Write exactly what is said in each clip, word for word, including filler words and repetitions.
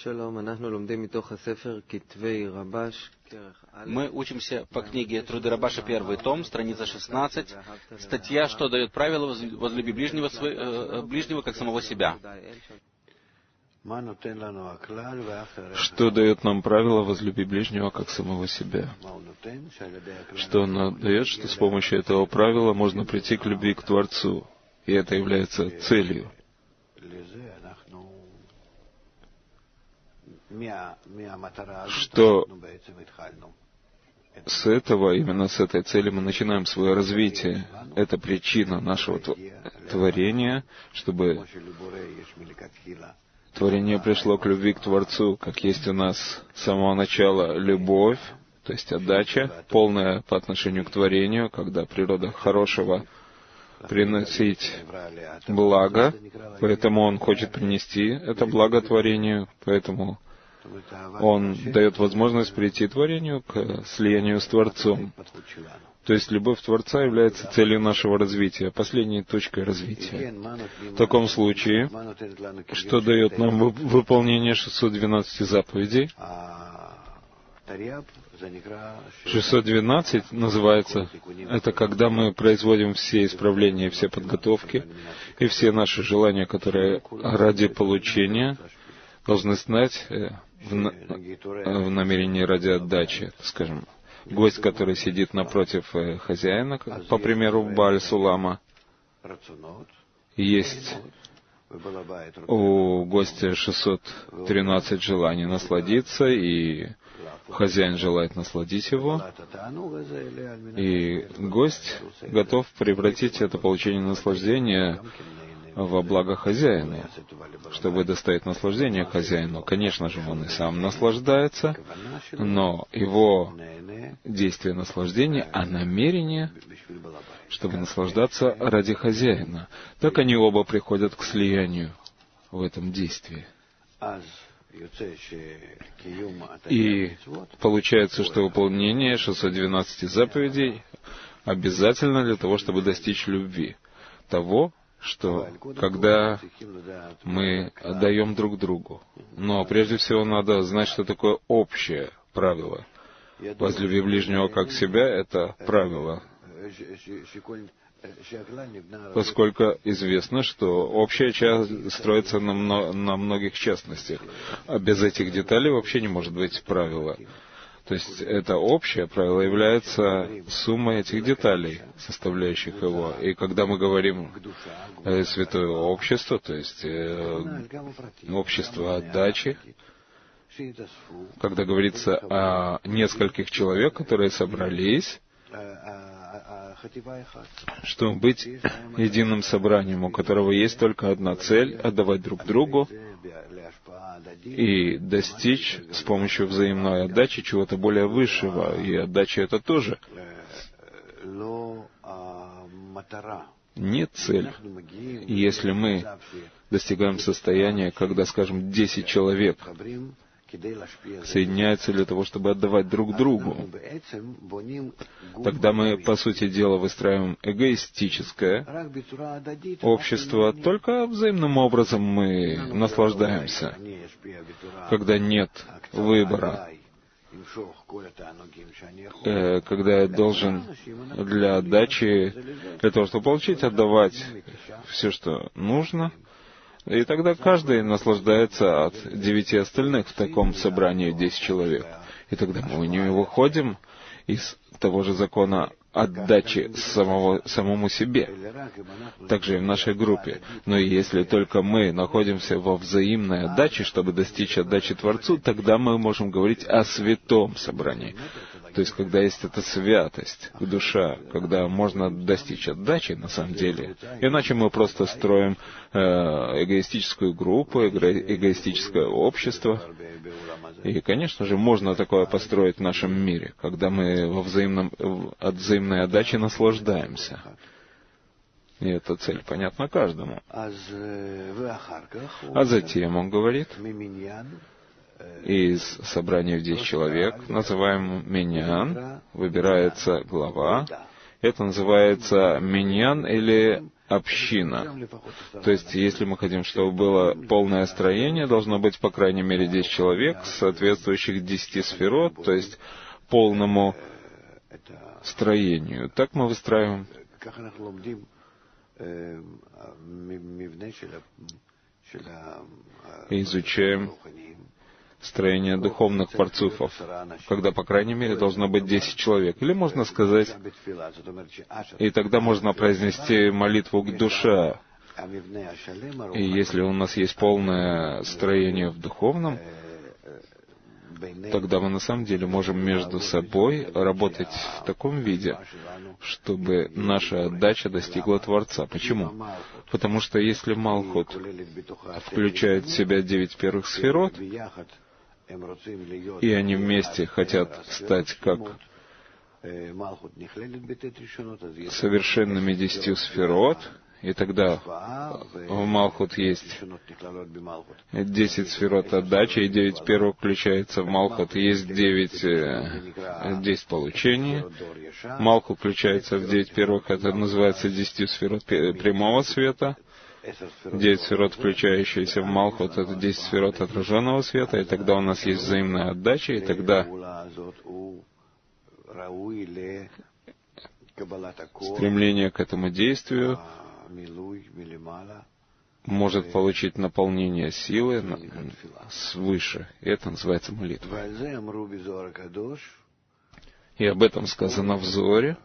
Мы учимся по книге «Труды Рабаша», первый том, страница шестнадцать, статья «Что дает правило возлюби ближнего, э, ближнего как самого себя». Что дает нам правило возлюби ближнего как самого себя? Что оно дает, что с помощью этого правила можно прийти к любви к Творцу, и это является целью. Что с этого, именно с этой цели мы начинаем свое развитие. Это причина нашего творения, чтобы творение пришло к любви к Творцу, как есть у нас с самого начала любовь, то есть отдача, полная по отношению к творению, когда природа хорошего приносить благо, поэтому он хочет принести это благо творению, поэтому он дает возможность прийти творению к слиянию с Творцом. То есть любовь Творца является целью нашего развития, последней точкой развития. В таком случае, что дает нам выполнение шестисот двенадцати заповедей? шестьсот двенадцать называется, это когда мы производим все исправления, все подготовки и все наши желания, которые ради получения должны знать в, в намерении ради отдачи, скажем. Гость, который сидит напротив хозяина, по примеру Бааль-Сулама, есть у гостя шестьсот тринадцать желаний насладиться, и хозяин желает насладить его, и гость готов превратить это получение наслаждения во благо хозяину, чтобы доставить наслаждение хозяину. Конечно же, он и сам наслаждается, но его действие наслаждения, а намерение, чтобы наслаждаться ради хозяина. Так они оба приходят к слиянию в этом действии. И получается, что выполнение шестисот двенадцати заповедей обязательно для того, чтобы достичь любви. Того, что когда мы отдаем друг другу. Но прежде всего надо знать, что такое общее правило. Возлюби ближнего как себя — это правило. Поскольку известно, что общая часть строится на, мно, на многих частностях, а без этих деталей вообще не может быть правила. То есть это общее правило является суммой этих деталей, составляющих его. И когда мы говорим э, святое общество, то есть э, общество отдачи, когда говорится о нескольких человек, которые собрались, чтобы быть единым собранием, у которого есть только одна цель — отдавать друг другу и достичь с помощью взаимной отдачи чего-то более высшего. И отдача — это тоже не цель. И если мы достигаем состояния, когда, скажем, десять человек соединяются для того, чтобы отдавать друг другу, тогда мы, по сути дела, выстраиваем эгоистическое общество. Только взаимным образом мы наслаждаемся, когда нет выбора, когда я должен для отдачи, для того, чтобы получить, отдавать все, что нужно. И тогда каждый наслаждается от девяти остальных в таком собрании десять человек. И тогда мы не выходим из того же закона отдачи самого, самому себе, также и в нашей группе. Но если только мы находимся во взаимной отдаче, чтобы достичь отдачи Творцу, тогда мы можем говорить о святом собрании. То есть, когда есть эта святость, душа, когда можно достичь отдачи, на самом деле. Иначе мы просто строим э, эгоистическую группу, эго- эгоистическое общество. И, конечно же, можно такое построить в нашем мире, когда мы во взаимном, от взаимной отдачи наслаждаемся. И эта цель понятна каждому. А затем он говорит, из собрания в десять человек, называемым миньян, выбирается глава, Это называется миньян или община. То есть, если мы хотим, чтобы было полное строение, должно быть, по крайней мере, десять человек, соответствующих десяти сферот, то есть полному строению. Так мы выстраиваем. И изучаем строение духовных парцуфов, когда, по крайней мере, должно быть десять человек. Или можно сказать, и тогда можно произнести молитву к душе. И если у нас есть полное строение в духовном, тогда мы на самом деле можем между собой работать в таком виде, чтобы наша отдача достигла Творца. Почему? Потому что если Малхут включает в себя девять первых сферот, и они вместе хотят стать как совершенными десятью сферот, и тогда в Малхут есть десять сферот отдачи, и девять первых включается в Малхут, есть девять, десять получений. Малхут включается в девять первых, это называется десятью сферот прямого света. Девять сферот, включающиеся в Малхут, это десять сферот отраженного света, и тогда у нас есть взаимная отдача, и тогда стремление к этому действию может получить наполнение силы свыше. И это называется молитва. И об этом сказано в Зоре.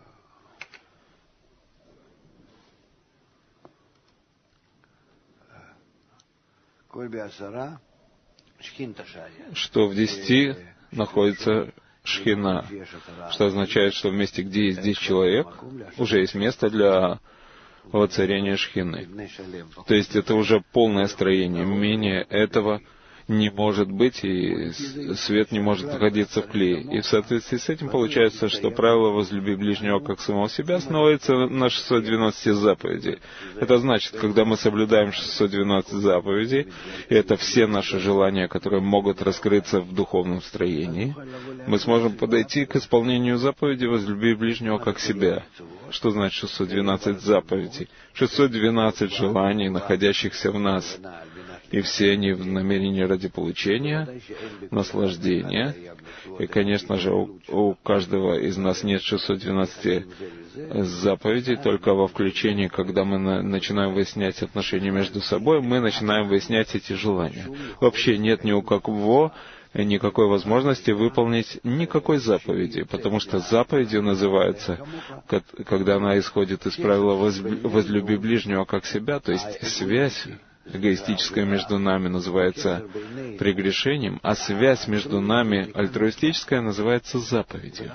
Что в десяти находится шхина, что означает, что в месте, где есть десять человек, уже есть место для воцарения шхины. То есть это уже полное строение. Менее этого не может быть, и свет не может находиться в клее. И в соответствии с этим получается, что правило «возлюби ближнего как самого себя» основывается на шестьсот двенадцати заповедей. Это значит, когда мы соблюдаем шестьсот двенадцать заповедей, и это все наши желания, которые могут раскрыться в духовном строении, мы сможем подойти к исполнению заповеди «возлюби ближнего как себя». Что значит шестьсот двенадцать заповедей? шестьсот двенадцать желаний, находящихся в нас. И все они в намерении ради получения, наслаждения. И, конечно же, у, у каждого из нас нет шестисот двенадцати заповедей, только во включении, когда мы на, начинаем выяснять отношения между собой, мы начинаем выяснять эти желания. Вообще нет ни у кого никакой возможности выполнить никакой заповеди, потому что заповедью называется, когда она исходит из правила «возлюби ближнего как себя», то есть связь эгоистическая между нами называется прегрешением, а связь между нами альтруистическая называется заповедью.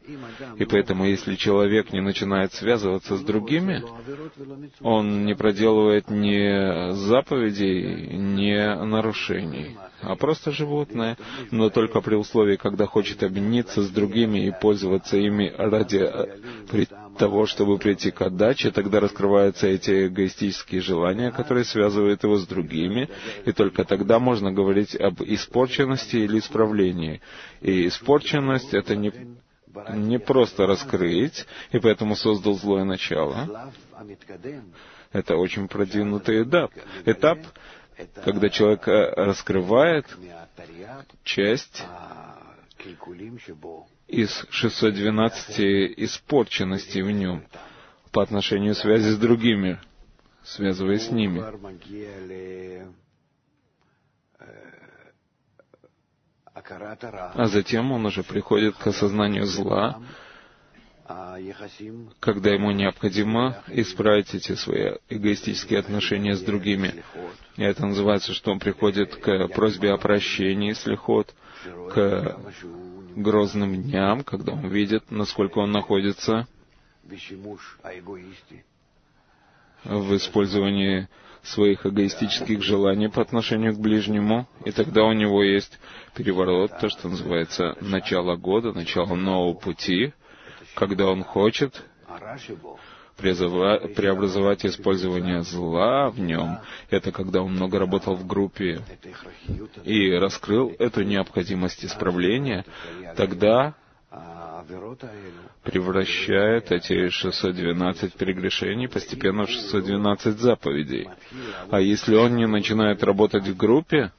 И поэтому, если человек не начинает связываться с другими, он не проделывает ни заповедей, ни нарушений, а просто животное, но только при условии, когда хочет объединиться с другими и пользоваться ими ради того, чтобы прийти к отдаче, тогда раскрываются эти эгоистические желания, которые связывают его с другими, и только тогда можно говорить об испорченности или исправлении. И испорченность — это не, не просто раскрыть, и поэтому создал злое начало. Это очень продвинутый этап. Этап, когда человек раскрывает часть из шестисот двенадцати испорченностей в нем по отношению к связи с другими, связываясь с ними. А затем он уже приходит к осознанию зла, когда ему необходимо исправить эти свои эгоистические отношения с другими. И это называется, что он приходит к просьбе о прощении, слихот, к грозным дням, когда он видит, насколько он находится в использовании своих эгоистических желаний по отношению к ближнему, и тогда у него есть переворот, то, что называется начало года, начало нового пути, когда он хочет преобразовать использование зла в нем. Это когда он много работал в группе и раскрыл эту необходимость исправления, тогда превращает эти шестьсот двенадцать прегрешений постепенно в шестьсот двенадцать заповедей. А если он не начинает работать в группе,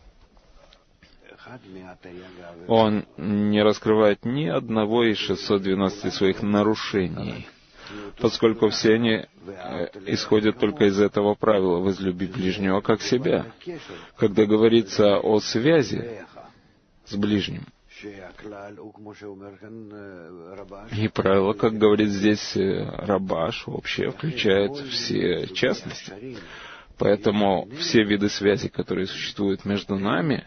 он не раскрывает ни одного из шестисот двенадцати своих нарушений, поскольку все они исходят только из этого правила «возлюби ближнего как себя». Когда говорится о связи с ближним, и правило, как говорит здесь Рабаш, вообще включает все частности. Поэтому все виды связи, которые существуют между нами,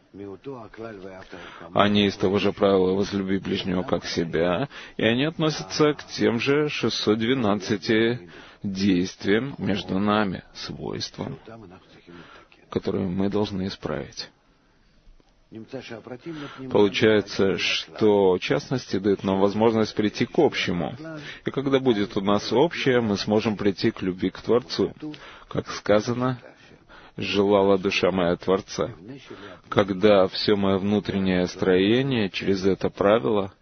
они из того же правила «возлюби ближнего как себя», и они относятся к тем же шестистам двенадцати действиям между нами, свойствам, которые мы должны исправить. Получается, что частности дают нам возможность прийти к общему. И когда будет у нас общее, мы сможем прийти к любви к Творцу. Как сказано, желала душа моя Творца. Когда все мое внутреннее строение через это правило,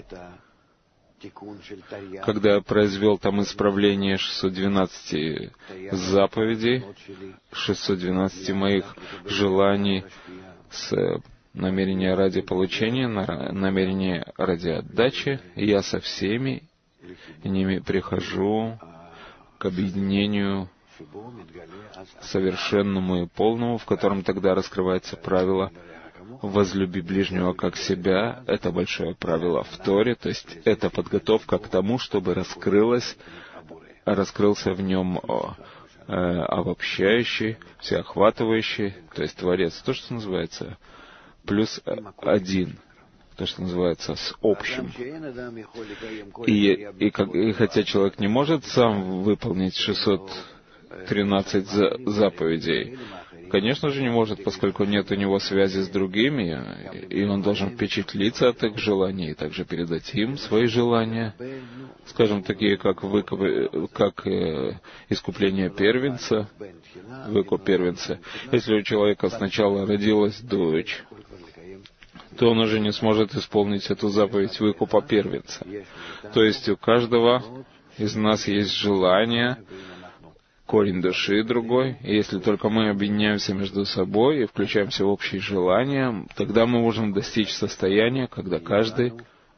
когда я произвел там исправление шестисот двенадцати заповедей, шестисот двенадцати моих желаний с намерения ради получения, намерения ради отдачи, я со всеми ними прихожу к объединению совершенному и полному, в котором тогда раскрывается правило «возлюби ближнего как себя». Это большое правило в Торе, то есть это подготовка к тому, чтобы раскрылось, раскрылся в нем э, обобщающий, всеохватывающий, то есть Творец, то, что называется плюс один, то, что называется с общим. И, и, как, и хотя человек не может сам выполнить шестьсот тринадцать заповедей, конечно же не может, поскольку нет у него связи с другими, и он должен впечатлиться от их желаний, и также передать им свои желания, скажем, такие как, выкуп, как э, искупление первенца, выкуп первенца. Если у человека сначала родилась дочь, то он уже не сможет исполнить эту заповедь выкупа первенца. То есть у каждого из нас есть желание, корень души другой, и если только мы объединяемся между собой и включаемся в общие желания, тогда мы можем достичь состояния, когда каждый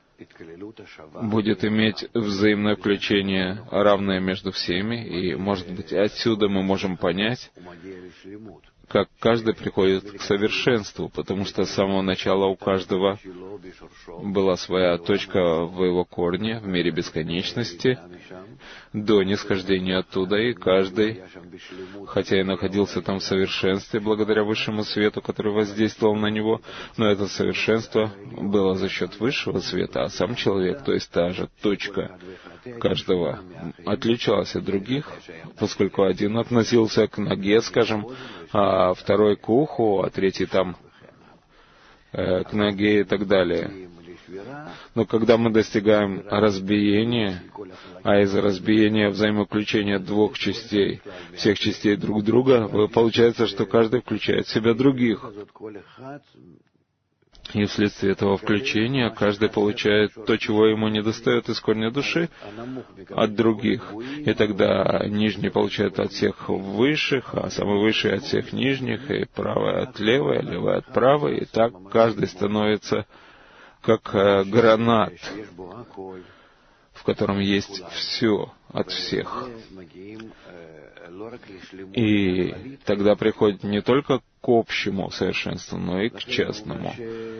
будет иметь взаимное включение, равное между всеми, и, может быть, отсюда мы можем понять, как каждый приходит к совершенству, потому что с самого начала у каждого была своя точка в его корне, в мире бесконечности, до нисхождения оттуда, и каждый, хотя и находился там в совершенстве, благодаря высшему свету, который воздействовал на него, но это совершенство было за счет высшего света, а сам человек, то есть та же точка каждого, отличалась от других, поскольку один относился к ноге, скажем, а второй к уху, а третий там э, к ноге и так далее. Но когда мы достигаем разбиения, а из разбиения взаимовключения двух частей, всех частей друг друга, получается, что каждый включает в себя других. И вследствие этого включения каждый получает то, чего ему недостает из корня души, от других. И тогда нижний получает от всех высших, а самый высший от всех нижних, и правый от левой, левый от правой. И так каждый становится как гранат, в котором есть все от всех. И тогда приходит не только к общему совершенству, но и к частному.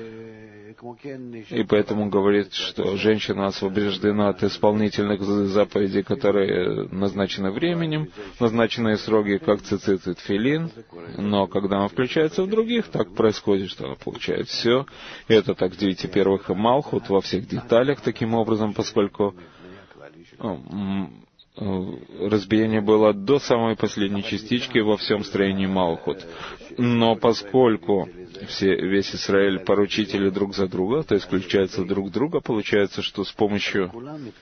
И поэтому говорит, что женщина освобождена от исполнительных заповедей, которые назначены временем, назначенные сроки, как цицит и тфилин, но когда она включается в других, так происходит, что она получает все. И это так в девяти первых и Малхут во всех деталях таким образом, поскольку разбиение было до самой последней частички во всем строении Малхут. Но поскольку все, весь Израиль поручители друг за друга, то есть включаются друг в друга, получается, что с помощью,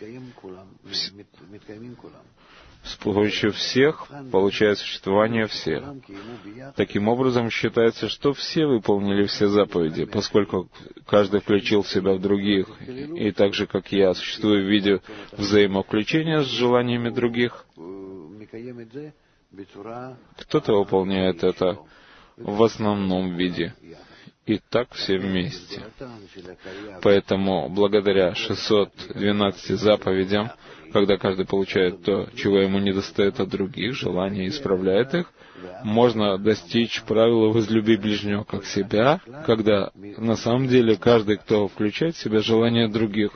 с помощью всех получает существование всех. Таким образом, считается, что все выполнили все заповеди, поскольку каждый включил себя в других, и так же, как я существую в виде взаимовключения с желаниями других, кто-то выполняет это в основном виде. И так все вместе. Поэтому, благодаря шестисот двенадцати заповедям, когда каждый получает то, чего ему недостает от других, желания и исправляет их, можно достичь правила «возлюби ближнего как себя», когда на самом деле каждый, кто включает в себя желания других,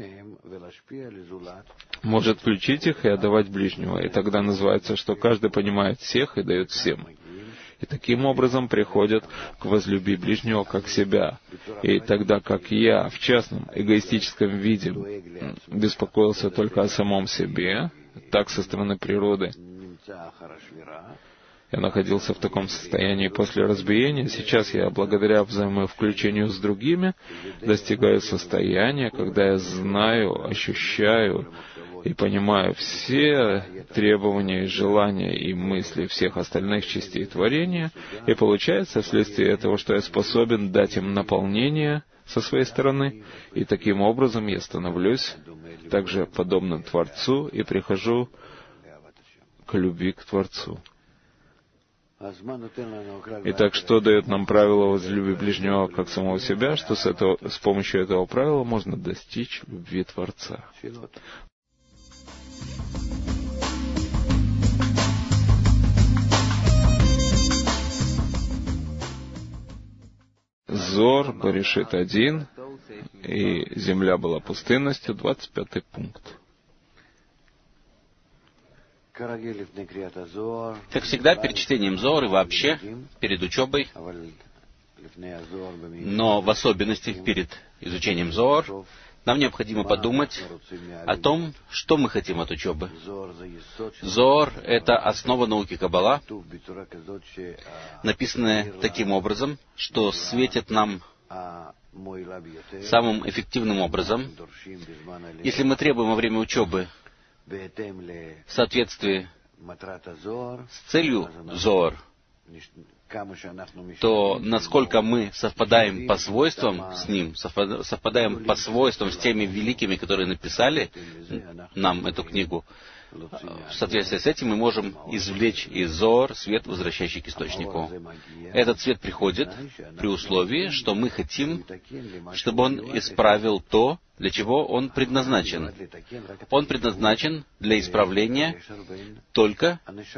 может включить их и отдавать ближнего. И тогда называется, что каждый понимает всех и дает всем. И таким образом приходят к «возлюби ближнего как себя». И тогда как я в частном эгоистическом виде беспокоился только о самом себе, так со стороны природы, я находился в таком состоянии после разбиения. Сейчас я, благодаря взаимовключению с другими, достигаю состояния, когда я знаю, ощущаю и понимаю все требования и желания и мысли всех остальных частей творения, и получается вследствие этого, что я способен дать им наполнение со своей стороны, и таким образом я становлюсь также подобным Творцу и прихожу к любви к Творцу. Итак, что дает нам правило «возлюби ближнего как самого себя», что с, этого, с помощью этого правила можно достичь любви Творца. Зор, Баришит один, и земля была пустынностью, двадцать пятый пункт. Как всегда, перед чтением Зоар и вообще перед учебой, но в особенности перед изучением Зоар, нам необходимо подумать о том, что мы хотим от учебы. Зоар — это основа науки Каббала, написанная таким образом, что светит нам самым эффективным образом. Если мы требуем во время учебы в соответствии с целью Зоар, то насколько мы совпадаем по свойствам с ним, совпадаем по свойствам с теми великими, которые написали нам эту книгу, в соответствии с этим мы можем извлечь из Зоар свет, возвращающий к источнику. Этот свет приходит при условии, что мы хотим, чтобы он исправил то, для чего он предназначен. Он предназначен для исправления только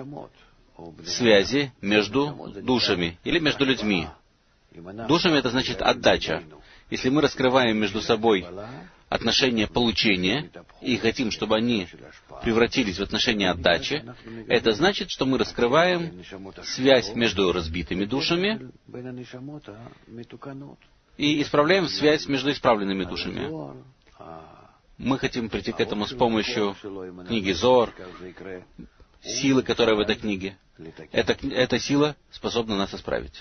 связи между душами или между людьми. Душами — это значит отдача. Если мы раскрываем между собой отношения получения и хотим, чтобы они превратились в отношения отдачи, это значит, что мы раскрываем связь между разбитыми душами и исправляем связь между исправленными душами. Мы хотим прийти к этому с помощью книги Зоар, силы, которая в этой книге. Эта, эта сила способна нас исправить.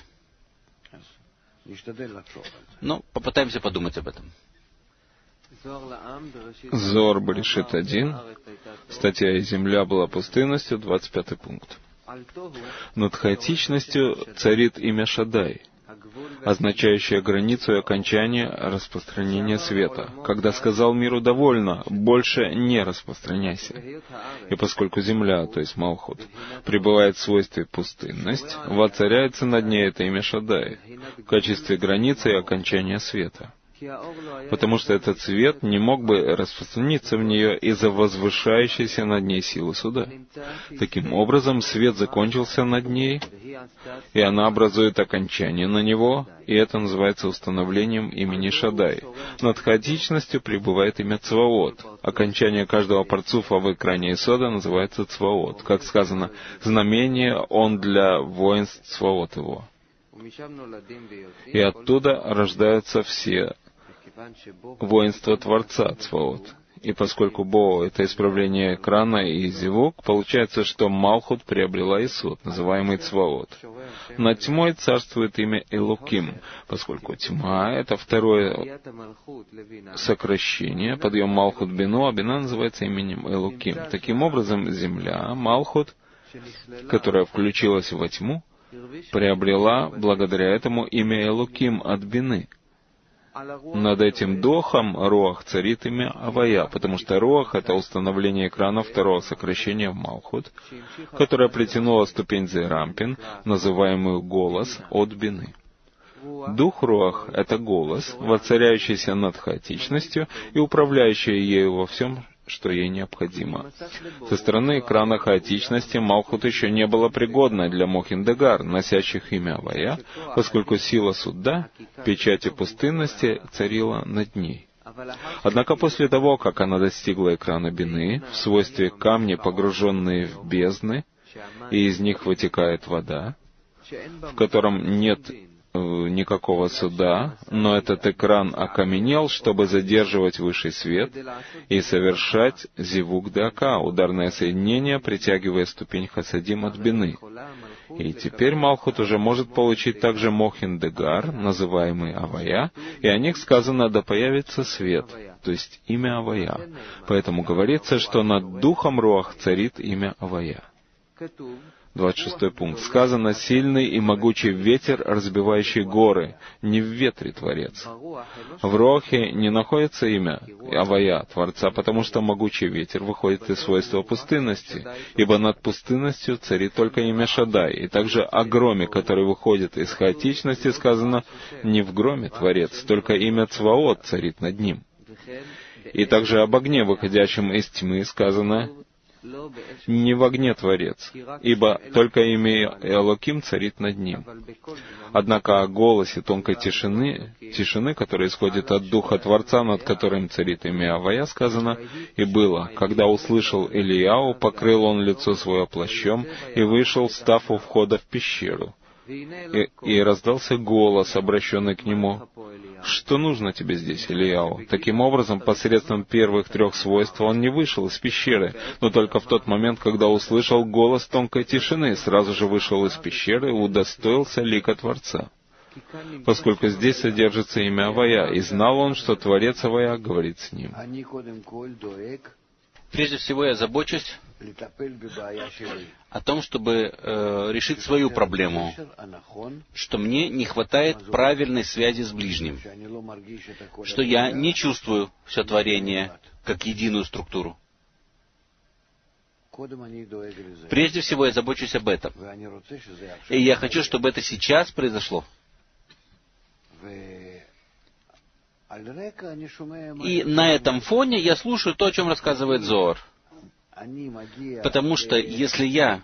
Но попытаемся подумать об этом. Зоар Баришит один, статья «И земля была пустынностью», двадцать пятый пункт. Над хаотичностью царит имя Шадай, означающее границу и окончание распространения света, когда сказал миру «довольно, больше не распространяйся». И поскольку земля, то есть Малхут, пребывает в свойстве пустынность, воцаряется над ней это имя Шадай в качестве границы и окончания света. Потому что этот свет не мог бы распространиться в нее из-за возвышающейся над ней силы суда. Таким образом, свет закончился над ней, и она образует окончание на него, и это называется установлением имени Шадай. Над хаотичностью пребывает имя Цваот. Окончание каждого парцуфа в экране Исода называется Цваот. Как сказано, знамение он для воинств Цваот его. И оттуда рождаются все воинства Творца Цваот. И поскольку Бо — это исправление экрана и зевук, получается, что Малхут приобрела Исуд, называемый Цваот. Над тьмой царствует имя Элоким, поскольку тьма — это второе сокращение, подъем Малхут Бину, а Бина называется именем Элоким. Таким образом, земля, Малхут, которая включилась во тьму, приобрела благодаря этому имя Элоким от Бины. Над этим духом Руах царит имя Авая, потому что Руах — это установление экрана второго сокращения в Малхут, которое притянуло ступень Зейрампин, называемую голос, от Бины. Дух Руах — это голос, воцаряющийся над хаотичностью и управляющий ею во всем, что ей необходимо. Со стороны экрана хаотичности Малхут еще не было пригодной для Мохиндегар, носящих имя Авая, поскольку сила суда, печати пустынности, царила над ней. Однако после того, как она достигла экрана Бины, в свойстве камни, погруженные в бездны, и из них вытекает вода, в котором нет никакого суда, но этот экран окаменел, чтобы задерживать высший свет и совершать зивук дака, ударное соединение, притягивая ступень хасадим от Бины. И теперь Малхут уже может получить также Мохиндегар, называемый Авая, и о них сказано «да появится свет», то есть имя Авая. Поэтому говорится, что над духом Руах царит имя Авая. двадцать шестой пункт. Сказано «сильный и могучий ветер, разбивающий горы, не в ветре Творец». В Руахе не находится имя Авая, Творца, потому что могучий ветер выходит из свойства пустынности, ибо над пустынностью царит только имя Шадай, и также о громе, который выходит из хаотичности, сказано «не в громе Творец, только имя Цваот царит над ним». И также об огне, выходящем из тьмы, сказано «не в огне Творец, ибо только имя Элоким царит над ним». Однако о голосе тонкой тишины, тишины, которая исходит от Духа Творца, над которым царит имя Авая, сказано «и было, когда услышал Ильяу, покрыл он лицо свое плащом и вышел, став у входа в пещеру». И, и раздался голос, обращенный к нему: «Что нужно тебе здесь, Ильяу?» Таким образом, посредством первых трех свойств он не вышел из пещеры, но только в тот момент, когда услышал голос тонкой тишины, сразу же вышел из пещеры и удостоился лика Творца. Поскольку здесь содержится имя Авая, и знал он, что Творец Авая говорит с ним. Прежде всего я забочусь о том, чтобы э, решить свою проблему, что мне не хватает правильной связи с ближним, что я не чувствую все творение как единую структуру. Прежде всего я забочусь об этом. И я хочу, чтобы это сейчас произошло. И на этом фоне я слушаю то, о чем рассказывает Зоар. Потому что если я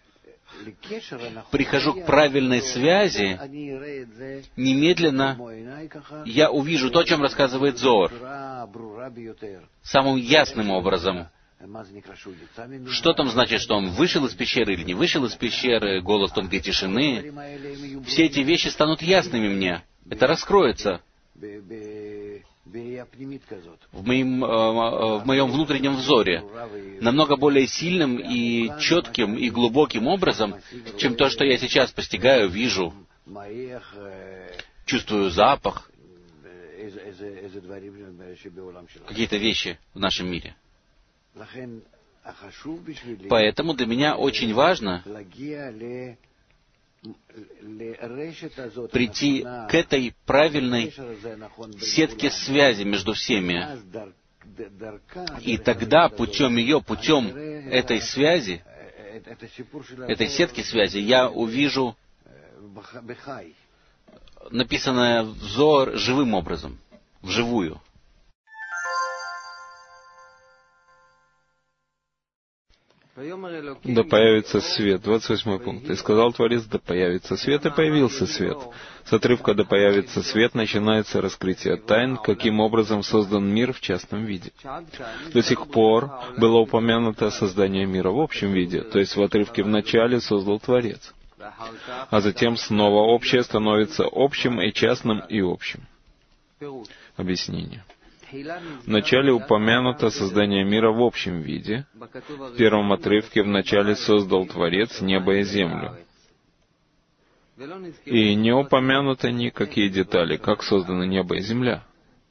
прихожу к правильной связи, немедленно я увижу то, о чем рассказывает Зоар, самым ясным образом. Что там значит, что он вышел из пещеры или не вышел из пещеры, голос тонкой тишины. Все эти вещи станут ясными мне. Это раскроется в моем, в моем внутреннем взоре намного более сильным и четким и глубоким образом, чем то, что я сейчас постигаю, вижу, чувствую запах, какие-то вещи в нашем мире. Поэтому для меня очень важно прийти к этой правильной сетке связи между всеми. И тогда путем ее, путем этой связи, этой сетки связи, я увижу написанное в Зоар живым образом, вживую. Да появится свет. двадцать восьмой пункт. И сказал Творец: да появится свет, и появился свет. С отрывка «да появится свет» начинается раскрытие тайн, каким образом создан мир в частном виде. До сих пор было упомянуто создание мира в общем виде, то есть в отрывке «в начале создал Творец». А затем снова общее становится общим и частным и общим. Объяснение. Вначале упомянуто создание мира в общем виде. В первом отрывке вначале создал Творец небо и землю. И не упомянуто никакие детали, как созданы небо и земля.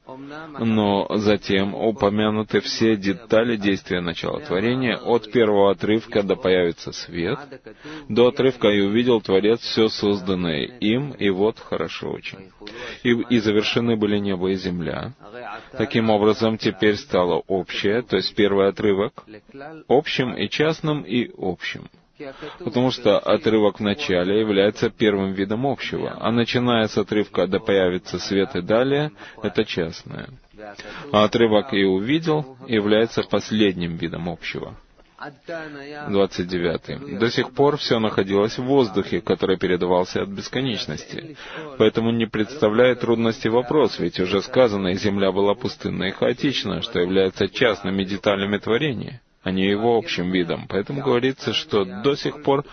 Но затем упомянуты все детали действия начала творения, от первого отрывка «Да появится свет», до отрывка «И увидел Творец все созданное им, и вот хорошо очень». И, и завершены были небо и земля. Таким образом, теперь стало общее, то есть первый отрывок, общим и частным и общим. Потому что отрывок в начале является первым видом общего, а начиная с отрывка «Да появится свет» и далее, это частное. А отрывок «И увидел» является последним видом общего. двадцать девятый. До сих пор все находилось в воздухе, который передавался от бесконечности. Поэтому не представляет трудности вопрос, ведь уже сказано, и земля была пустынна и хаотична, что является частными деталями творения, а не его общим видом. Поэтому говорится, что до сих пор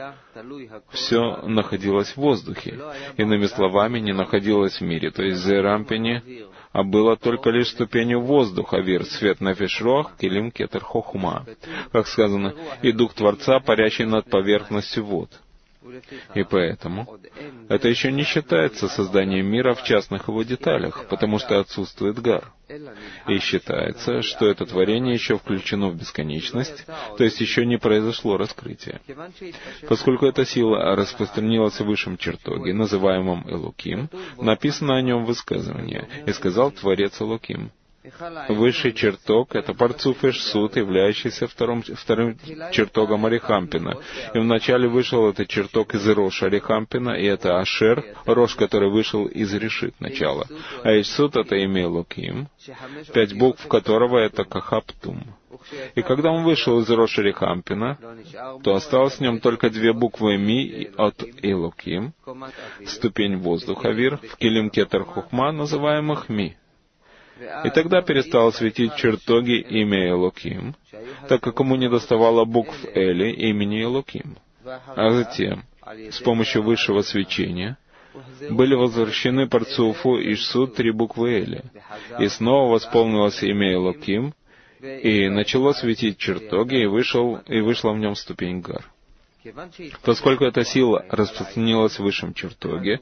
все находилось в воздухе. Иными словами, не находилось в мире, то есть в Зерампине, а было только лишь ступенью воздуха, вир, свет нафиш руах, килим кетер хохма. Как сказано, и дух Творца, парящий над поверхностью вод. И поэтому это еще не считается созданием мира в частных его деталях, потому что отсутствует гар. И считается, что это творение еще включено в бесконечность, то есть еще не произошло раскрытие. Поскольку эта сила распространилась в высшем чертоге, называемом Элоким, написано о нем высказывание, «И сказал Творец Элоким». Высший чертог — это Парцуф Иш-Суд, являющийся вторым, вторым чертогом Арихампина. И вначале вышел этот чертог из Роша Арихампина, и это Ашер, Рош, который вышел из Решит начала. А Иш-Суд — это имя Элоким, пять букв которого — это Кахаптум. И когда он вышел из Рош Арихампина, то осталось в нем только две буквы Ми от Элоким, ступень воздуха Вир, в Килим Кетер Хухма, называемых Ми. И тогда перестало светить в чертоге имя Элоким, так как ему не доставало букв Эли, имени Элоким. А затем, с помощью высшего свечения, были возвращены Парцуфу и Иш-Суд три буквы Эли, и снова восполнилось имя Элоким, и начало светить в чертоге, и, вышел, и вышла в нем ступень Гар. Поскольку эта сила распространилась в высшем чертоге,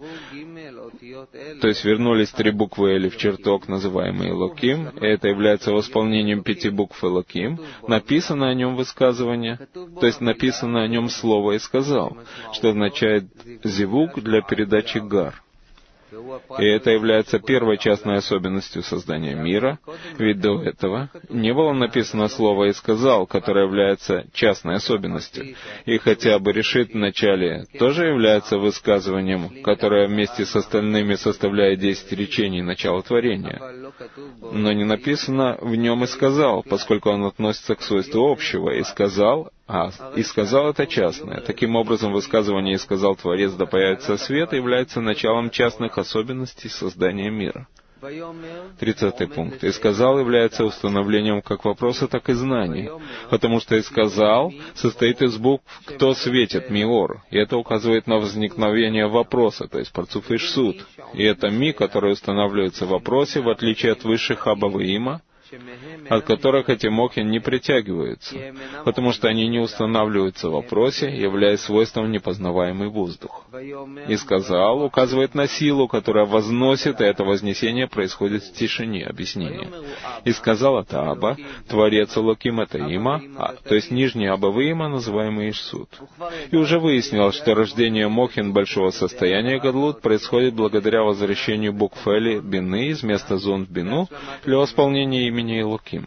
то есть вернулись три буквы Эли в чертог, называемый Элоким, и это является восполнением пяти букв Элоким, написано о нем высказывание, то есть написано о нем слово «и сказал», что означает «зевук» для передачи Гар. И это является первой частной особенностью создания мира, ведь до этого не было написано слово «и сказал», которое является частной особенностью. И хотя бы Решит в начале тоже является высказыванием, которое вместе с остальными составляет десять речений начала творения. Но не написано в нем «и сказал», поскольку он относится к свойству общего «и сказал», а «и сказал» — это частное. Таким образом, высказывание «и сказал Творец, да появится свет» является началом частных особенностей создания мира. Тридцатый пункт. «И сказал» является установлением как вопроса, так и знаний, потому что «и сказал» состоит из букв «кто светит» Миор, и это указывает на возникновение вопроса, то есть Парцуф Иш-Суд. И это Ми, которое устанавливается в вопросе, в отличие от высших Абаваима, от которых эти мохи не притягиваются, потому что они не устанавливаются в вопросе, являясь свойством непознаваемый воздух. «И сказал» указывает на силу, которая возносит, и это вознесение происходит в тишине. Объяснение. «И сказал» — это Аба, Творец Элоким — это Има, а, то есть нижний Абавы Има, называемый Иш-Суд. И уже выяснилось, что рождение мохин большого состояния Гадлут происходит благодаря возвращению букв Эли Бины из места зон в Бину для восполнения имени Элоким.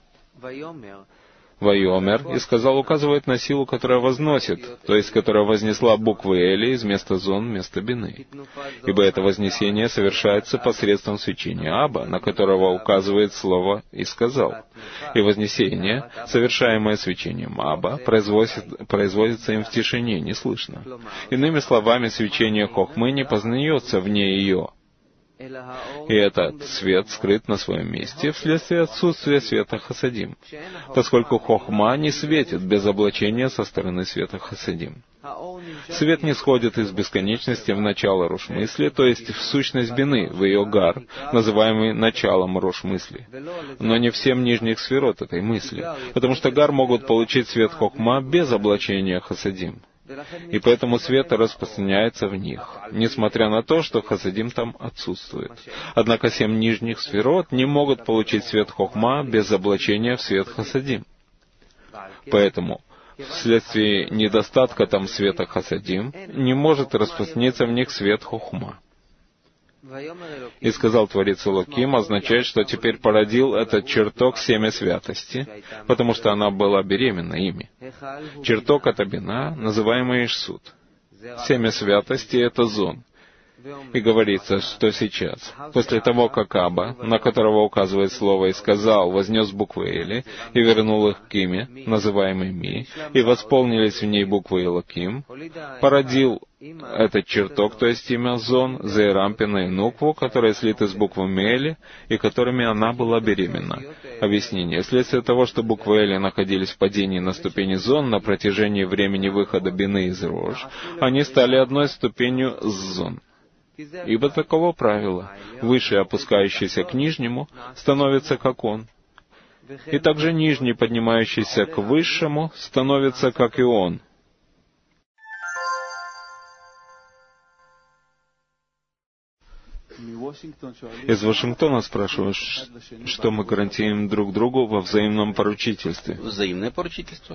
«Вайомер» и сказал указывает на силу, которая возносит, то есть которая вознесла буквы Эли из места зон вместо Бины. Ибо это вознесение совершается посредством свечения Аба, на которого указывает слово «и сказал». И вознесение, совершаемое свечением Аба, производится им в тишине, не слышно. Иными словами, свечение Хохмы не познается вне ее. И этот свет скрыт на своем месте вследствие отсутствия света хасадим, поскольку хохма не светит без облачения со стороны света хасадим. Свет не сходит из бесконечности в начало рош-мысли, то есть в сущность бины, в ее гар, называемый началом рош-мысли, но не всем нижних сферот этой мысли, потому что гар могут получить свет хохма без облачения хасадим. И поэтому свет распространяется в них, несмотря на то, что хасадим там отсутствует. Однако семь нижних сферот не могут получить свет хохма без облачения в свет хасадим. Поэтому вследствие недостатка там света хасадим, не может распространиться в них свет хохма. И сказал Творец Элоким означает, что теперь породил этот чертог семя святости, потому что она была беременна ими. Чертог — это бина, называемый Ишсут. Семя святости — это зон. И говорится, что сейчас, после того, как Аба, на которого указывает слово, и сказал, вознес буквы Эли, и вернул их к име, называемой Ми, и восполнились в ней буквы Элоким, породил этот чертог, то есть имя Зон, Зейрампина и Нукву, которые слиты с буквами Эли, и которыми она была беременна. Объяснение. Вследствие того, что буквы Эли находились в падении на ступени Зон на протяжении времени выхода Бины из Рож, они стали одной ступенью с Зон. Ибо таково правило. Выше, опускающийся к нижнему, становится как он. И также нижний, поднимающийся к высшему, становится как и он. Из Вашингтона спрашивают, что мы гарантируем друг другу во взаимном поручительстве. Взаимное поручительство.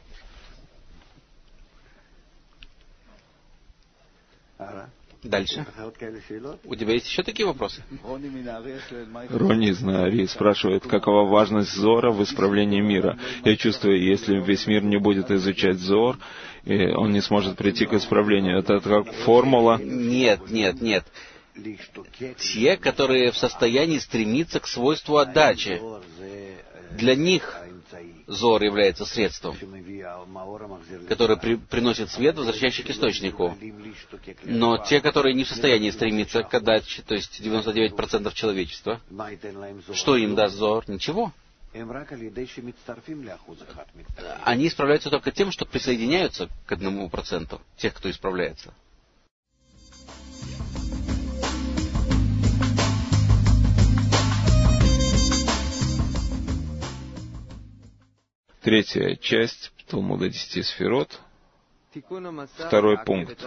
Дальше. У тебя есть еще такие вопросы? Рони из Наари спрашивает, какова важность Зора в исправлении мира. Я чувствую, если весь мир не будет изучать Зор, он не сможет прийти к исправлению. Это как формула? Нет, нет, нет. Те, которые в состоянии стремиться к свойству отдачи, для них Зор является средством, которое при, приносит свет, возвращающий к источнику. Но те, которые не в состоянии стремиться к отдаче, то есть девяносто девять процентов человечества, что им даст Зор? Ничего. Они исправляются только тем, что присоединяются к одному проценту тех, кто исправляется. Третья часть Талмуда десяти сферот, второй пункт.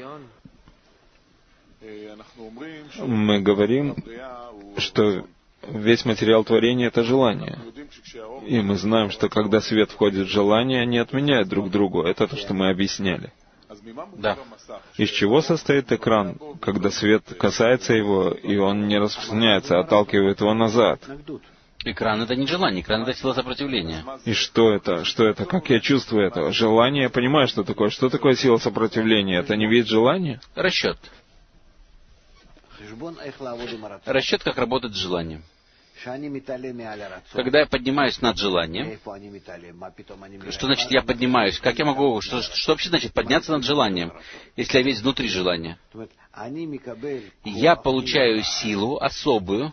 Мы говорим, что весь материал творения — это желание. И мы знаем, что когда свет входит в желание, они отменяют друг другу. Это то, что мы объясняли. Да. Из чего состоит экран, когда свет касается его, и он не распространяется, а отталкивает его назад? Экран — это не желание, экран — это сила сопротивления. И что это? Что это? Как я чувствую это? Желание, я понимаю, что такое. Что такое сила сопротивления? Это не вид желания? Расчет. Расчет, как работает с желанием. Когда я поднимаюсь над желанием, что значит я поднимаюсь? Как я могу... Что, что вообще значит подняться над желанием, если я весь внутри желания? Я получаю силу особую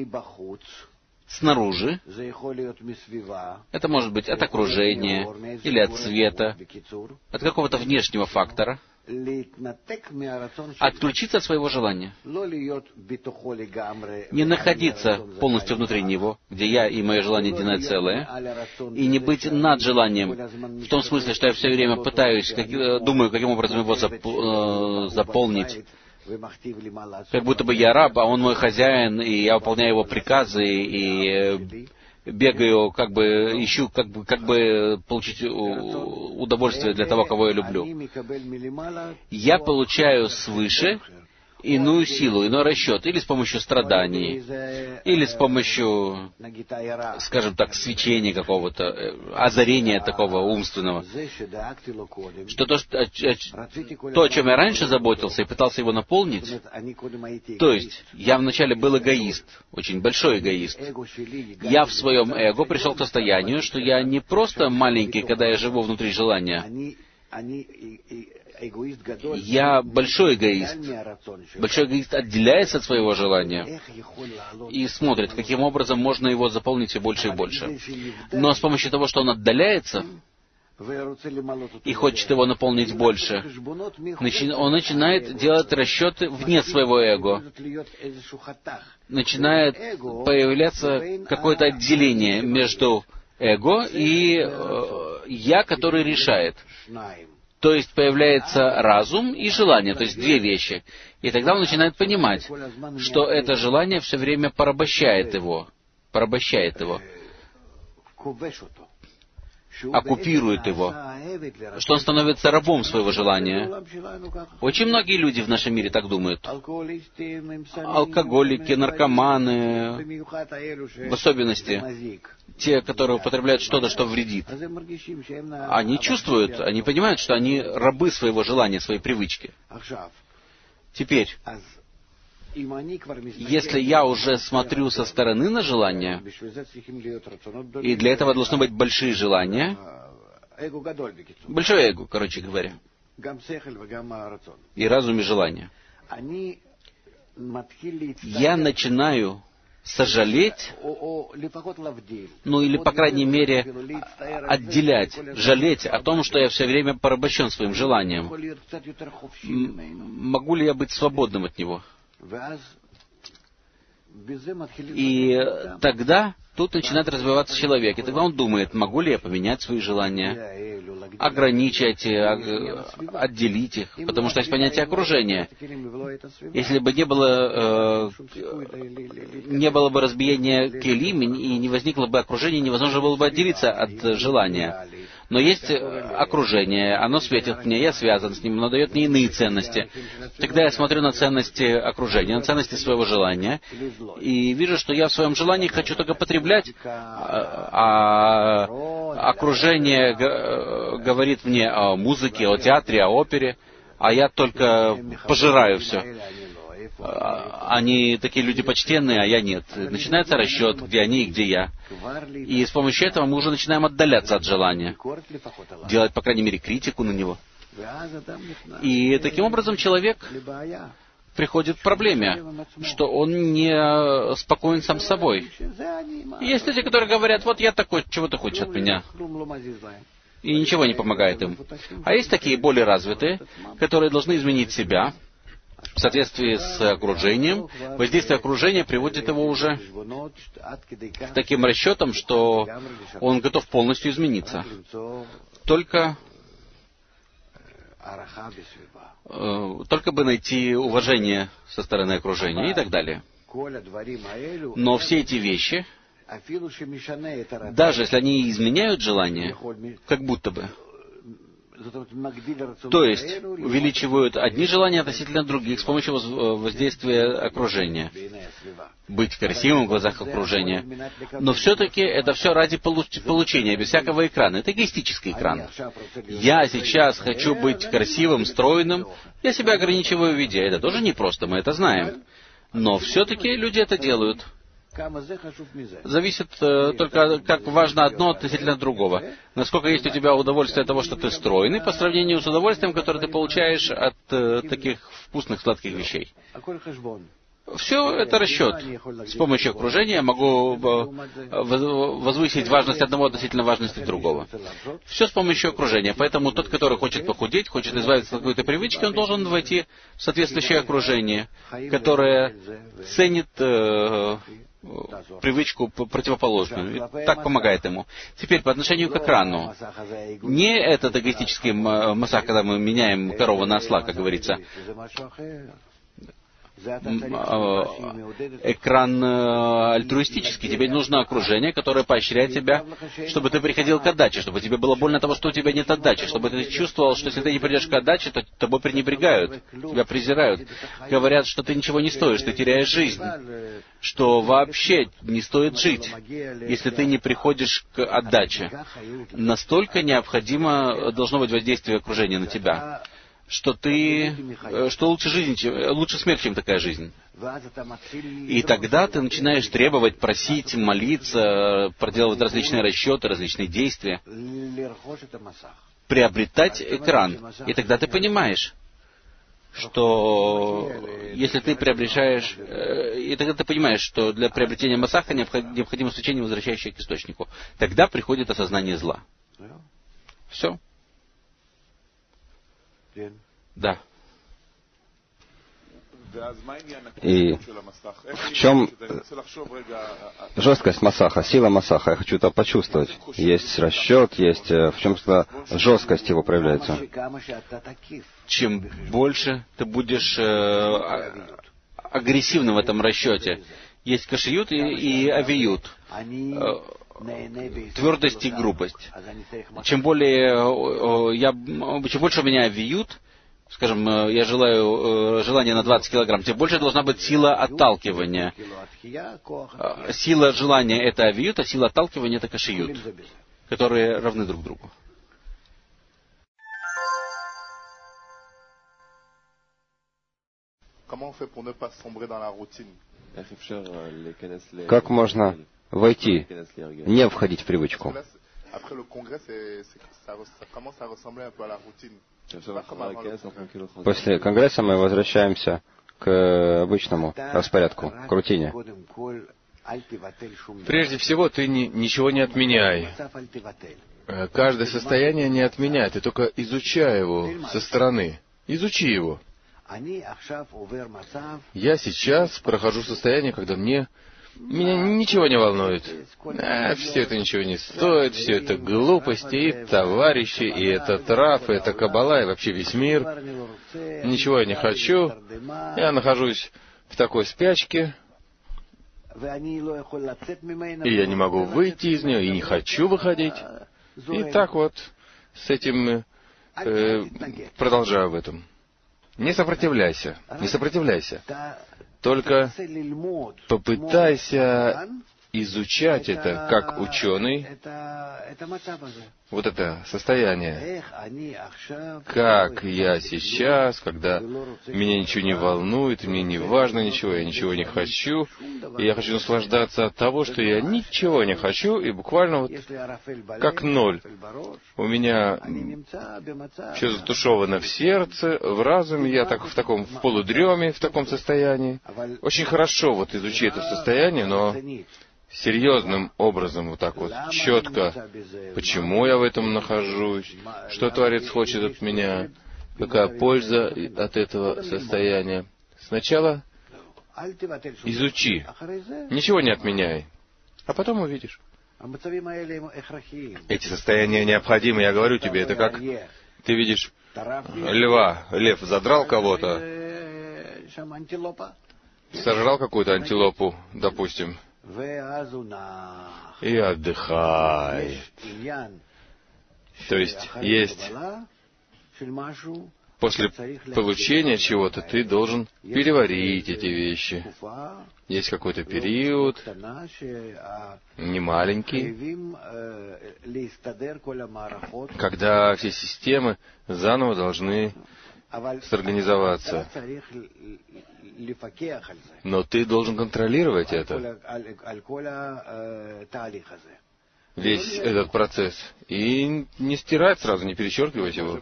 снаружи. Это может быть от окружения, или от света, от какого-то внешнего фактора. Отключиться от своего желания. Не находиться полностью внутри него, где я и мое желание единое целое, и не быть над желанием, в том смысле, что я все время пытаюсь, как, думаю, каким образом его зап, э, заполнить. Как будто бы я раб, а он мой хозяин, и я выполняю его приказы, и бегаю, как бы ищу, как бы, как бы получить удовольствие для того, кого я люблю. Я получаю свыше иную силу, иной расчет, или с помощью страданий, или с помощью, скажем так, свечения какого-то, озарения такого умственного. Что то, что, то, о чем я раньше заботился и пытался его наполнить, то есть я вначале был эгоист, очень большой эгоист. Я в своем эго пришел к состоянию, что я не просто маленький, когда я живу внутри желания. я большой эгоист. Большой эгоист отделяется от своего желания и смотрит, каким образом можно его заполнить все больше и больше. Но с помощью того, что он отдаляется и хочет его наполнить больше, он начинает делать расчеты вне своего эго. Начинает появляться какое-то отделение между эго и э, я, который решает. То есть появляется разум и желание, то есть две вещи. И тогда он начинает понимать, что это желание все время порабощает его, порабощает его, оккупирует его, что он становится рабом своего желания. Очень многие люди в нашем мире так думают. Алкоголики, наркоманы, в особенности те, которые употребляют что-то, что вредит. Они чувствуют, они понимают, что они рабы своего желания, своей привычки. Теперь, если я уже смотрю со стороны на желания, и для этого должны быть большие желания, большое эго, короче говоря, и разум, и желание, я начинаю сожалеть, ну или, по крайней мере, отделять, жалеть о том, что я все время порабощен своим желанием. М- могу ли я быть свободным от него? И тогда тут начинает развиваться человек. И тогда он думает, могу ли я поменять свои желания, ограничить, отделить их. Потому что есть понятие окружения. Если бы не было, э, не было бы разбиения келим, и не возникло бы окружения, невозможно было бы отделиться от желания. Но есть окружение, оно светит мне, я связан с ним, оно дает мне иные ценности. Тогда я смотрю на ценности окружения, на ценности своего желания, и вижу, что я в своем желании хочу только потреблять, а окружение говорит мне о музыке, о театре, о опере, а я только пожираю все. Они такие люди почтенные, а я нет. Начинается расчет, где они и где я. И с помощью этого мы уже начинаем отдаляться от желания. Делать, по крайней мере, критику на него. И таким образом человек приходит к проблеме, что он не спокоен сам с собой. Есть люди, которые говорят, вот я такой, чего ты хочешь от меня? И ничего не помогает им. А есть такие более развитые, которые должны изменить себя, в соответствии с окружением. Воздействие окружения приводит его уже к таким расчетам, что он готов полностью измениться. Только, э, только бы найти уважение со стороны окружения и так далее. Но все эти вещи, даже если они изменяют желание, как будто бы, то есть увеличивают одни желания относительно других с помощью воздействия окружения. Быть красивым в глазах окружения. Но все-таки это все ради получения, без всякого экрана. Это эгоистический экран. Я сейчас хочу быть красивым, стройным, я себя ограничиваю в виде. Это тоже непросто, мы это знаем. Но все-таки люди это делают. Зависит э, только, как важно одно относительно другого. Насколько есть у тебя удовольствие от того, что ты стройный, по сравнению с удовольствием, которое ты получаешь от э, таких вкусных, сладких вещей. Все это расчет. С помощью окружения я могу возвысить важность одного относительно важности другого. Все с помощью окружения. Поэтому тот, который хочет похудеть, хочет избавиться от какой-то привычки, он должен войти в соответствующее окружение, которое ценит э, привычку противоположную. И так помогает ему. Теперь по отношению к экрану. Не этот эгоистический массаж, когда мы меняем корову на осла, как говорится. Экран альтруистический. Тебе нужно окружение, которое поощряет тебя, чтобы ты приходил к отдаче, чтобы тебе было больно того, что у тебя нет отдачи, чтобы ты чувствовал, что если ты не придешь к отдаче, то тобой пренебрегают, тебя презирают. Говорят, что ты ничего не стоишь, ты теряешь жизнь, что вообще не стоит жить, если ты не приходишь к отдаче. Настолько необходимо должно быть воздействие окружения на тебя, что ты, что лучше жизнь, чем, лучше смерть, чем такая жизнь. И тогда ты начинаешь требовать, просить, молиться, проделывать различные расчеты, различные действия, приобретать экран. И тогда ты понимаешь, что если ты приобретаешь... И тогда ты понимаешь, что для приобретения масаха необходимо свечение, возвращающее к источнику. Тогда приходит осознание зла. Все. Да. И в чем жесткость масаха, сила масаха? Я хочу это почувствовать. Есть расчет, есть... В чем жесткость его проявляется? Чем больше ты будешь э, агрессивным в этом расчете. Есть кашиют и, и авиют. Э, твердость и грубость. Чем более э, я, чем больше у меня авиют, скажем, я желаю желания на двадцать килограмм, тем больше должна быть сила отталкивания. Сила желания — это авиют, а сила отталкивания — это кашиют, которые равны друг другу. Как можно войти, не входить в привычку? После конгресса мы возвращаемся к обычному распорядку, к рутине. Прежде всего, ты ни, ничего не отменяй. Каждое состояние не отменяй, ты только изучай его со стороны. Изучи его. Я сейчас прохожу состояние, когда мне... Меня ничего не волнует. А, все это ничего не стоит, все это глупости, и товарищи, и это трав, и это каббала, и вообще весь мир. Ничего я не хочу. Я нахожусь в такой спячке, и я не могу выйти из нее, и не хочу выходить. И так вот с этим э, продолжаю в этом. Не сопротивляйся, не сопротивляйся. Только попытайся изучать это как ученый, вот это состояние. Как я сейчас, когда меня ничего не волнует, мне не важно ничего, я ничего не хочу, и я хочу наслаждаться от того, что я ничего не хочу, и буквально вот как ноль. У меня все затушевано в сердце, в разуме, я так в таком в полудреме, в таком состоянии. Очень хорошо вот изучи это состояние, но серьезным образом, вот так вот, четко, почему я в этом нахожусь, что Творец хочет от меня, какая польза от этого состояния. Сначала изучи, ничего не отменяй, а потом увидишь. Эти состояния необходимы, я говорю тебе, это как ты видишь льва, лев задрал кого-то, сожрал какую-то антилопу, допустим, и отдыхай. То есть, есть после получения чего-то ты должен переварить эти вещи. Есть какой-то период, не маленький, когда все системы заново должны сорганизоваться. Но ты должен контролировать это, весь этот процесс, и не стирать сразу, не перечеркивать его.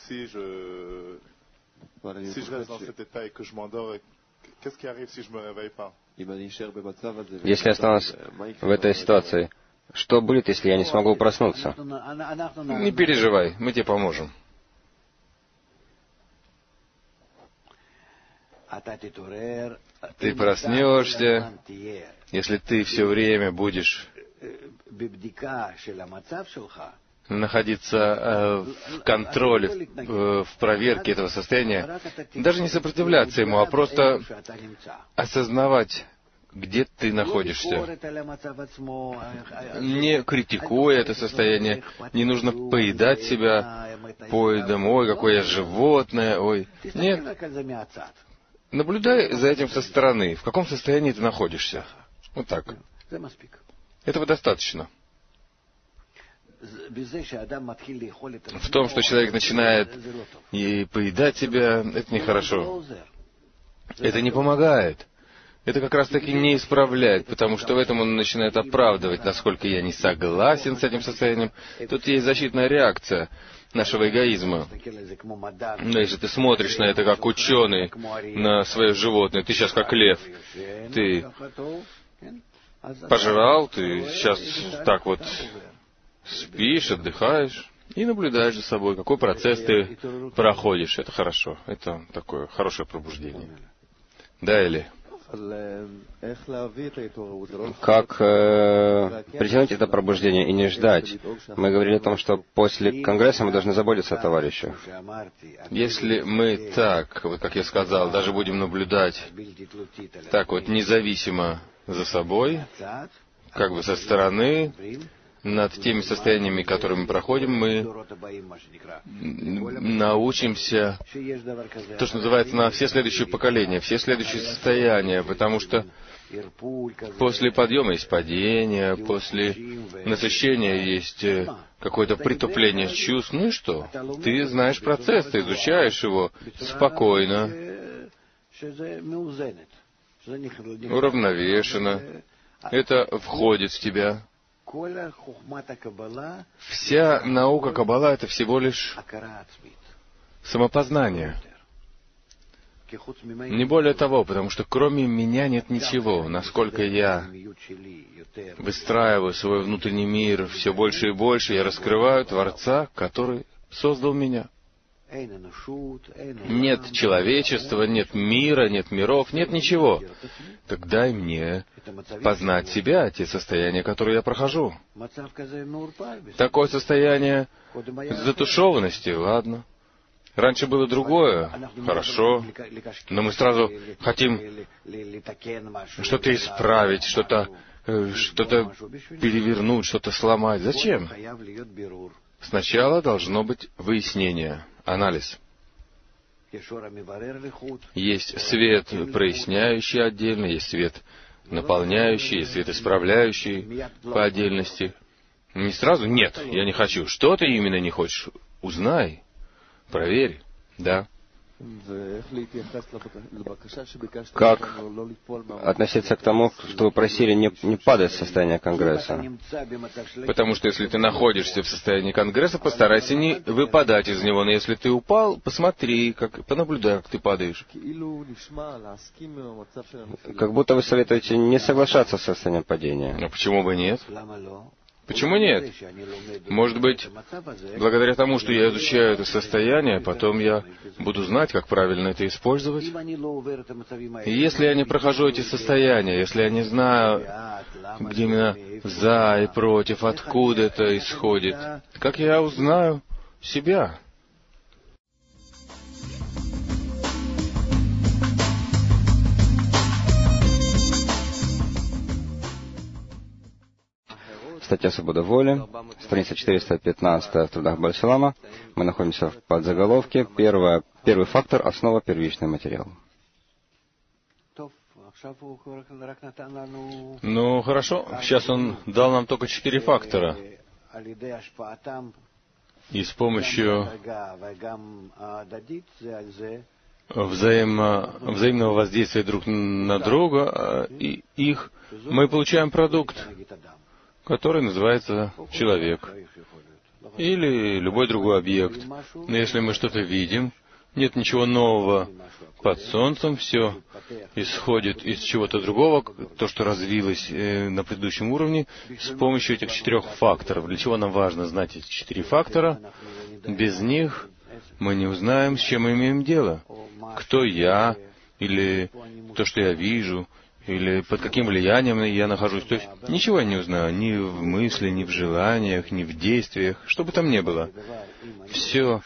Если я останусь в этой ситуации, что будет, если я не смогу проснуться? Не переживай, мы тебе поможем. Ты проснешься, если ты все время будешь находиться э, в контроле, в, в проверке этого состояния, даже не сопротивляться ему, а просто осознавать, где ты находишься. Не критикуя это состояние, не нужно поедать себя поедом, ой, какое я животное, ой. Нет. Наблюдай за этим со стороны, в каком состоянии ты находишься. Вот так. Этого достаточно. В том, что человек начинает и поедать себя, это нехорошо. Это не помогает. Это как раз таки не исправляет, потому что в этом он начинает оправдывать, насколько я не согласен с этим состоянием. Тут есть защитная реакция. нашего эгоизма. Но если ты смотришь на это как ученый, на свое животное, ты сейчас как лев, ты пожрал, ты сейчас так вот спишь, отдыхаешь и наблюдаешь за собой, какой процесс ты проходишь. Это хорошо, это такое хорошее пробуждение. Да, или? Как э, притянуть это пробуждение и не ждать? Мы говорили о том, что после Конгресса мы должны заботиться о товарищах. Если мы так, вот как я сказал, даже будем наблюдать так вот независимо за собой, как бы со стороны, над теми состояниями, которые мы проходим, мы научимся, то, что называется, на все следующие поколения, все следующие состояния, потому что после подъема есть падение, после насыщения есть какое-то притупление чувств. Ну и что? Ты знаешь процесс, ты изучаешь его спокойно, уравновешенно. Это входит в тебя. Вся наука Каббала — это всего лишь самопознание. Не более того, потому что кроме меня нет ничего. Насколько я выстраиваю свой внутренний мир все больше и больше, я раскрываю Творца, который создал меня. Нет человечества, нет мира, нет миров, нет ничего. Так дай мне познать себя, те состояния, которые я прохожу. Такое состояние затушеванности, ладно. Раньше было другое, хорошо, но мы сразу хотим что-то исправить, что-то что-то перевернуть, что-то сломать. Зачем? Сначала должно быть выяснение, анализ. Есть свет проясняющий отдельно, есть свет наполняющий, есть свет исправляющий по отдельности. Не сразу «нет, я не хочу». Что ты именно не хочешь? Узнай, проверь, да. Как относиться к тому, что вы просили не, не падать в состояние Конгресса? Потому что если ты находишься в состоянии Конгресса, постарайся не выпадать из него. Но если ты упал, посмотри, как, понаблюдай, как ты падаешь. Как будто вы советуете не соглашаться с состоянием падения. Но почему бы нет? Почему нет? Может быть, благодаря тому, что я изучаю это состояние, потом я буду знать, как правильно это использовать. И если я не прохожу эти состояния, если я не знаю, где именно за и против, откуда это исходит, как я узнаю себя? Статья «Свобода воли», страница четыреста пятнадцать в трудах Баль-Шалама. Мы находимся в подзаголовке. Первое, первый фактор — основа, первичный материал. Ну, хорошо. Сейчас он дал нам только четыре фактора. И с помощью взаимо, взаимного воздействия друг на друга и их мы получаем продукт, который называется человек или любой другой объект. Но если мы что-то видим, нет ничего нового под солнцем, все исходит из чего-то другого, то, что развилось на предыдущем уровне, с помощью этих четырех факторов. Для чего нам важно знать эти четыре фактора? Без них мы не узнаем, с чем мы имеем дело. Кто я, или то, что я вижу, или под каким влиянием я нахожусь. То есть ничего я не узнаю, ни в мысли, ни в желаниях, ни в действиях, что бы там ни было. Все.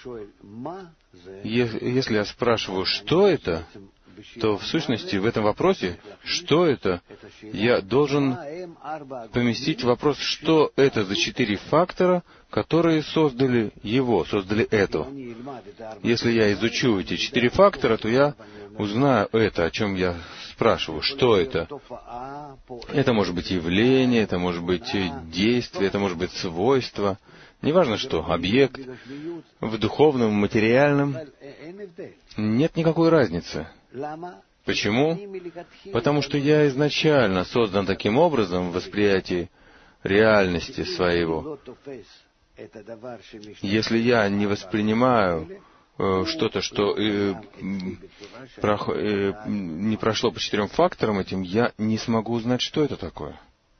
Если я спрашиваю, что это, то в сущности в этом вопросе, что это, я должен поместить вопрос, что это за четыре фактора, которые создали его, создали это. Если я изучу эти четыре фактора, то я узнаю это, о чем я спрашиваю, что это. Это может быть явление, это может быть действие, это может быть свойство. Неважно что, объект, в духовном, материальном, нет никакой разницы. Почему? Потому что я изначально создан таким образом в восприятии реальности своего, Если я не воспринимаю э, что-то, что э, прох, э, не прошло по четырем факторам этим, я не смогу узнать, что это такое.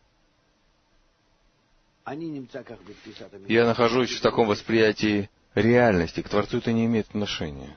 Я нахожусь в таком восприятии реальности, к Творцу это не имеет отношения.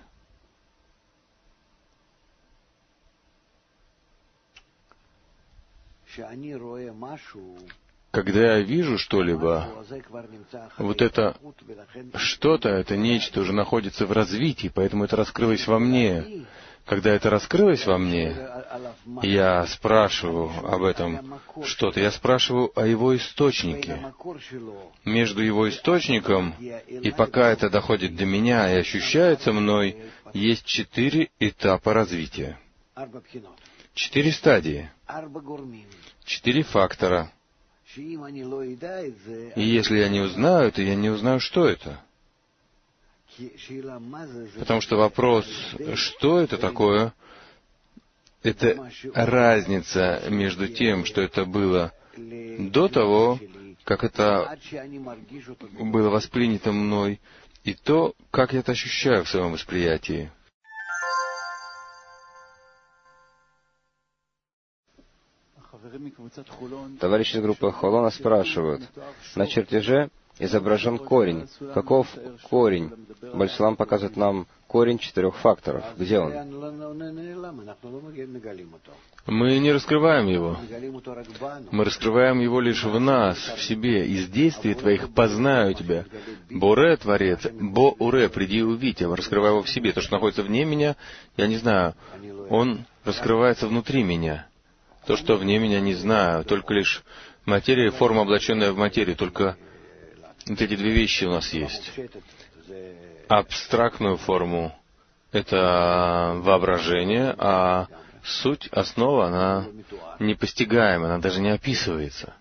Когда я вижу что-либо, вот это что-то, это нечто уже находится в развитии, поэтому это раскрылось во мне. Когда это раскрылось во мне, я спрашиваю об этом что-то, я спрашиваю о его источнике. Между его источником и пока это доходит до меня и ощущается мной, есть четыре этапа развития. Четыре стадии. Четыре фактора. И если я не узнаю это, я не узнаю, что это. Потому что вопрос, что это такое, это разница между тем, что это было до того, как это было воспринято мной, и то, как я это ощущаю в своем восприятии. Товарищи из группы Холона спрашивают, на чертеже изображен корень. Каков корень? Бальсулам показывает нам корень четырех факторов. Где он? Мы не раскрываем его. Мы раскрываем его лишь в нас, в себе. Из действий твоих познаю тебя. Боре, Творец, Бо-Уре, приди и увидь. Я раскрываю его в себе. То, что находится вне меня, я не знаю. Он раскрывается внутри меня. То, что вне меня, не знаю. Только лишь материя и форма, облаченная в материю. Только вот эти две вещи у нас есть. Абстрактную форму — это воображение, а суть, основа, она непостигаема, она даже не описывается.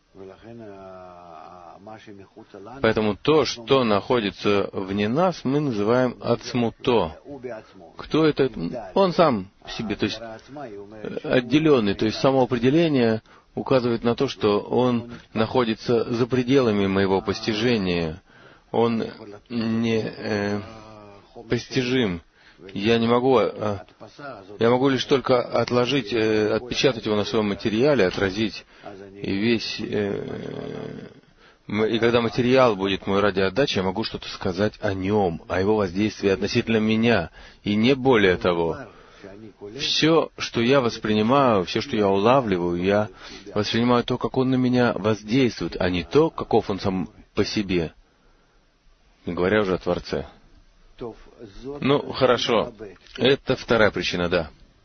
Поэтому то, что находится вне нас, мы называем ацмуто. Кто это? Он сам в себе, то есть отделенный, то есть самоопределение указывает на то, что он находится за пределами моего постижения. Он не э, постижим. Я не могу, э, я могу лишь только отложить, э, отпечатать его на своем материале, отразить, и весь... Э, И когда материал будет мой радиоотдача, я могу что-то сказать о нем, о его воздействии относительно меня, и не более того. Все, что я воспринимаю, все, что я улавливаю, я воспринимаю то, как он на меня воздействует, а не то, каков он сам по себе, не говоря уже о Творце. Ну, хорошо. Это вторая причина, да.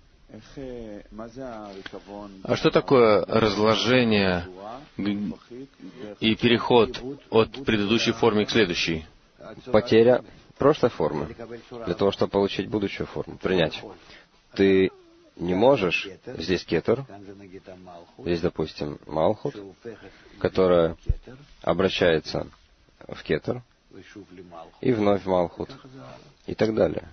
А что такое разложение и переход от предыдущей формы к следующей? Потеря прошлой формы для того, чтобы получить будущую форму, принять. Ты не можешь, здесь кетер, здесь, допустим, малхут, которая обращается в кетер, и вновь в малхут, и так далее.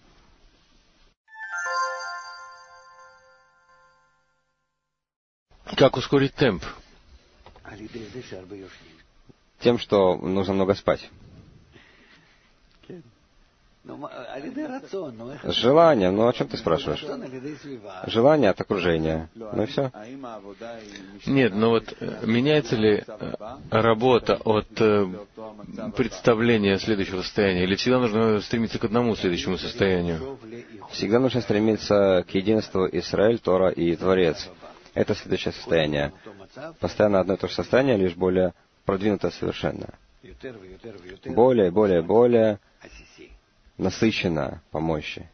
Как ускорить темп? Тем, что нужно много спать. Желание, ну о чем ты спрашиваешь? Желание от окружения. Ну и все. Нет, но вот меняется ли работа от представления следующего состояния? Или всегда нужно стремиться к одному следующему состоянию? Всегда нужно стремиться к единству Исраэль, Тора и Творец. Это следующее состояние. Постоянно одно и то же состояние, лишь более продвинутое совершенно. Более, более, более насыщенно по мощи.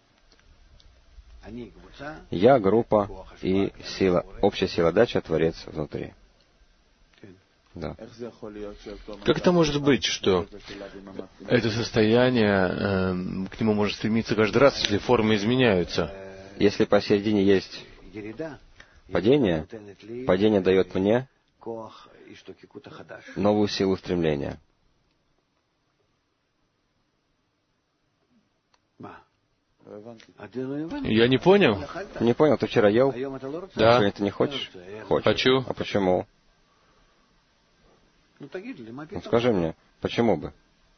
Я, группа и сила, общая сила дача, Творец внутри. Да. Как это может быть, что это состояние, э, к нему можно стремиться каждый раз, если формы изменяются? Если посередине есть падение, падение дает мне новую силу стремления. Я не понял. Не понял, ты вчера ел? Да. Сегодня ты не хочешь? Хочешь. Хочу. А почему? Ну, скажи мне, почему бы?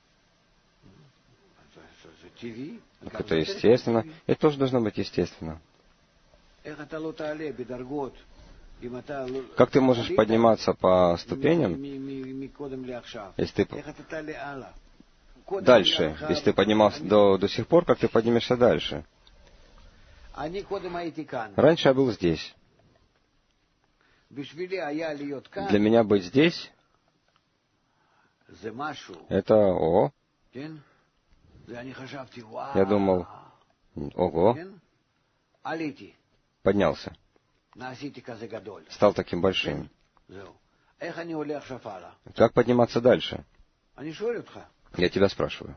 Так это естественно. Это тоже должно быть естественно. Как ты можешь подниматься по ступеням, если ты дальше, если ты поднимался до, до сих пор, как ты поднимешься дальше? Раньше я был здесь. Для меня быть здесь — это о. Я думал, ого, поднялся, стал таким большим. Как подниматься дальше? Я тебя спрашиваю.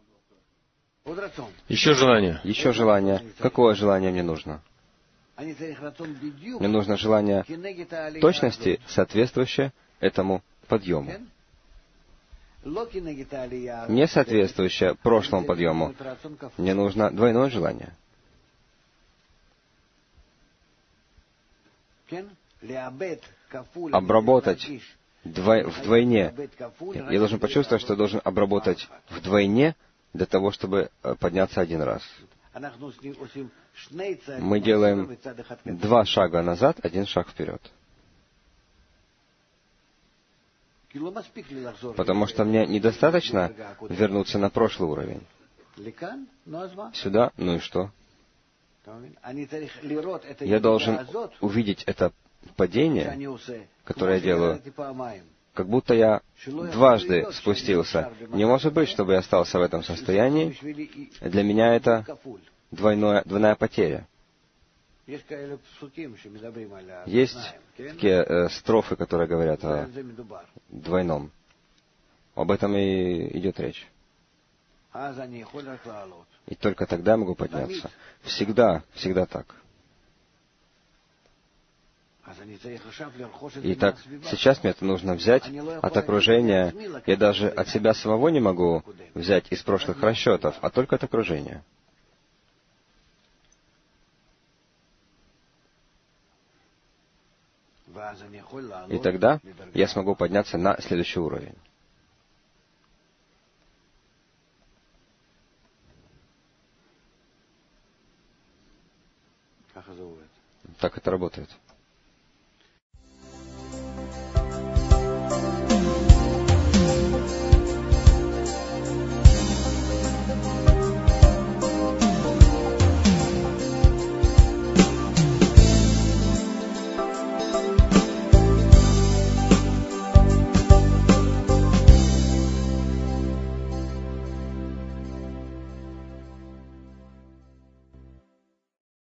Еще желание. Еще желание. Какое желание мне нужно? Мне нужно желание точности, соответствующее этому подъему. Не соответствующее прошлому подъему. Мне нужно двойное желание. Обработать двой, вдвойне. Я должен почувствовать, что я должен обработать вдвойне для того, чтобы подняться один раз. Мы делаем два шага назад, один шаг вперед. Потому что мне недостаточно вернуться на прошлый уровень. Сюда, ну и что? Я должен увидеть это падение, которое я делаю, как будто я дважды спустился. Не может быть, чтобы я остался в этом состоянии. Для меня это двойное, двойная потеря. Есть такие э, строфы, которые говорят о двойном. Об этом и идет речь. И только тогда я могу подняться. Всегда, всегда так. Итак, сейчас мне это нужно взять от окружения. Я даже от себя самого не могу взять из прошлых расчетов, а только от окружения. И тогда я смогу подняться на следующий уровень. Так это работает.